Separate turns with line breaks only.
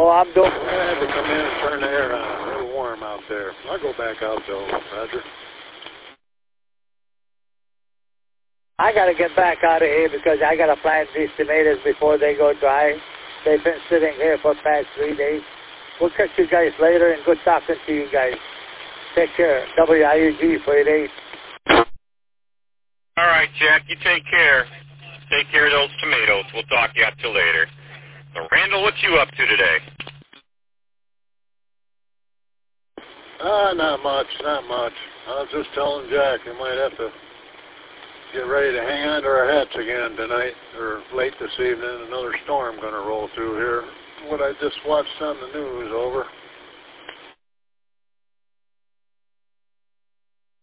Oh, I'm doing.
I had to come in and turn the air on. A little warm out there. I'll go back out though, Roger.
I got to get back out of here because I got to plant these tomatoes before they go dry. They've been sitting here for the past 3 days. We'll catch you guys later, and good talking to you guys. Take care. WIUG 488.
All right, Jack, you take care. Take care of those tomatoes. We'll talk to you till later. So, Randall, what you up to today?
Not much. I was just telling Jack he might have to get ready to hang on to our hats again tonight, or late this evening. Another storm going to roll through here. What I just watched on the news, over.